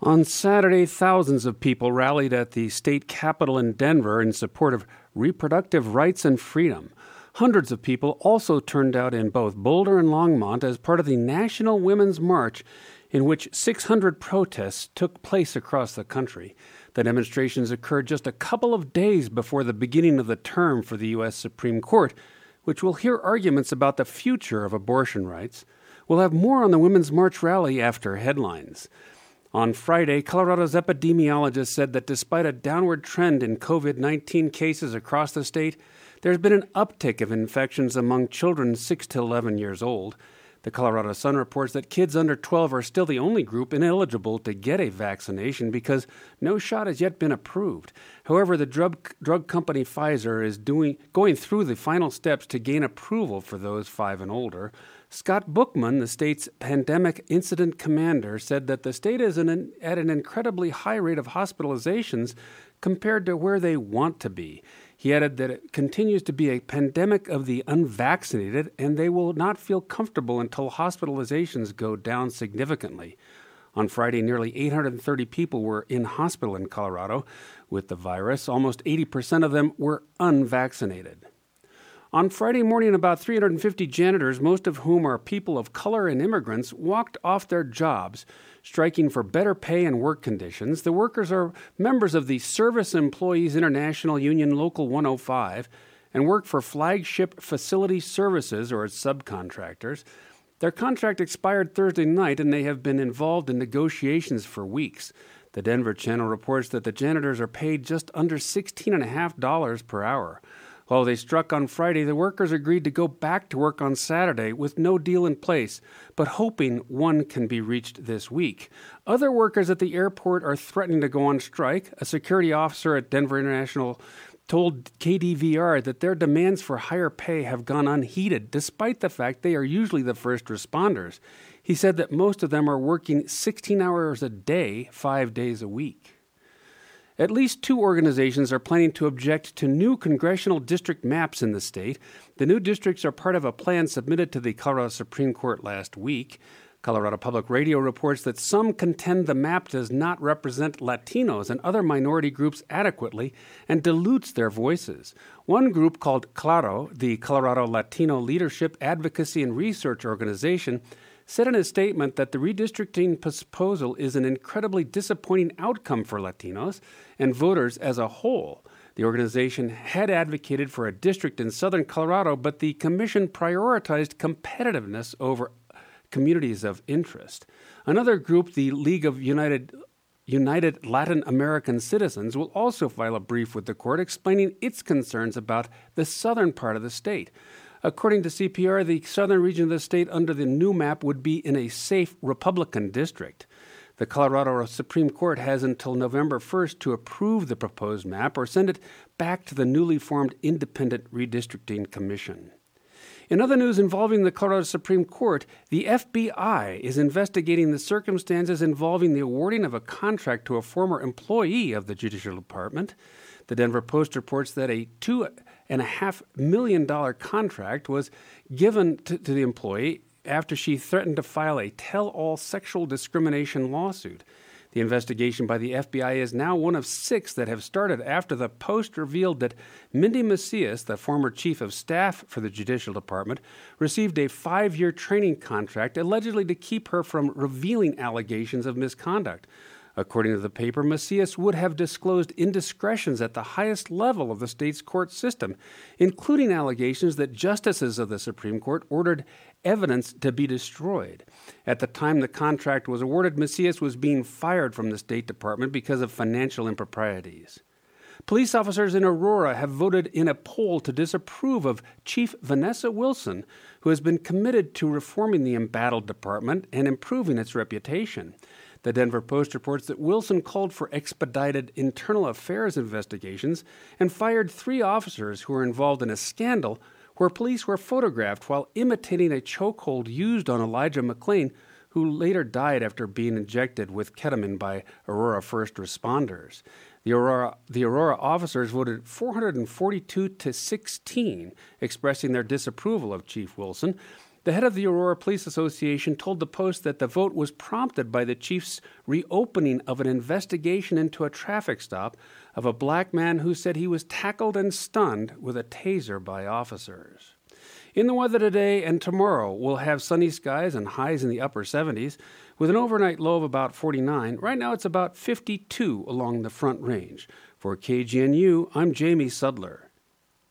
On Saturday, thousands of people rallied at the state capitol in Denver in support of reproductive rights and freedom. Hundreds of people also turned out in both Boulder and Longmont as part of the National Women's March, in which 600 protests took place across the country. The demonstrations occurred just a couple of days before the beginning of the term for the U.S. Supreme Court, which will hear arguments about the future of abortion rights. We'll have more on the Women's March rally after headlines. On Friday, Colorado's epidemiologist said that despite a downward trend in COVID-19 cases across the state, there's been an uptick of infections among children 6 to 11 years old. The Colorado Sun reports that kids under 12 are still the only group ineligible to get a vaccination because no shot has yet been approved. However, the drug company Pfizer is going through the final steps to gain approval for those 5 and older. Scott Bookman, the state's pandemic incident commander, said that the state is at an incredibly high rate of hospitalizations compared to where they want to be. He added that it continues to be a pandemic of the unvaccinated, and they will not feel comfortable until hospitalizations go down significantly. On Friday, nearly 830 people were in hospital in Colorado with the virus. Almost 80% of them were unvaccinated. On Friday morning, about 350 janitors, most of whom are people of color and immigrants, walked off their jobs, striking for better pay and work conditions. The workers are members of the Service Employees International Union Local 105 and work for Flagship Facility Services, or its subcontractors. Their contract expired Thursday night, and they have been involved in negotiations for weeks. The Denver Channel reports that the janitors are paid just under $16.50 per hour. While they struck on Friday, the workers agreed to go back to work on Saturday with no deal in place, but hoping one can be reached this week. Other workers at the airport are threatening to go on strike. A security officer at Denver International told KDVR that their demands for higher pay have gone unheeded, despite the fact they are usually the first responders. He said that most of them are working 16 hours a day, 5 days a week. At least 2 organizations are planning to object to new congressional district maps in the state. The new districts are part of a plan submitted to the Colorado Supreme Court last week. Colorado Public Radio reports that some contend the map does not represent Latinos and other minority groups adequately and dilutes their voices. One group called CLARO, the Colorado Latino Leadership Advocacy and Research Organization, said in a statement that the redistricting proposal is an incredibly disappointing outcome for Latinos and voters as a whole. The organization had advocated for a district in southern Colorado, but the commission prioritized competitiveness over communities of interest. Another group, the League of United Latin American Citizens, will also file a brief with the court explaining its concerns about the southern part of the state. According to CPR, the southern region of the state under the new map would be in a safe Republican district. The Colorado Supreme Court has until November 1st to approve the proposed map or send it back to the newly formed Independent Redistricting Commission. In other news involving the Colorado Supreme Court, the FBI is investigating the circumstances involving the awarding of a contract to a former employee of the Judicial Department. The Denver Post reports that a $2.5 million contract was given to the employee after she threatened to file a tell-all sexual discrimination lawsuit. The investigation by the FBI is now one of 6 that have started after the Post revealed that Mindy Macias, the former chief of staff for the Judicial Department, received a 5-year training contract allegedly to keep her from revealing allegations of misconduct. According to the paper, Macias would have disclosed indiscretions at the highest level of the state's court system, including allegations that justices of the Supreme Court ordered evidence to be destroyed. At the time the contract was awarded, Macias was being fired from the State Department because of financial improprieties. Police officers in Aurora have voted in a poll to disapprove of Chief Vanessa Wilson, who has been committed to reforming the embattled department and improving its reputation. The Denver Post reports that Wilson called for expedited internal affairs investigations and fired 3 officers who were involved in a scandal where police were photographed while imitating a chokehold used on Elijah McClain, who later died after being injected with ketamine by Aurora first responders. The Aurora officers voted 442 to 16, expressing their disapproval of Chief Wilson. The head of the Aurora Police Association told the Post that the vote was prompted by the chief's reopening of an investigation into a traffic stop of a black man who said he was tackled and stunned with a taser by officers. In the weather today and tomorrow, we'll have sunny skies and highs in the upper 70s with an overnight low of about 49. Right now it's about 52 along the Front Range. For KGNU, I'm Jamie Sudler.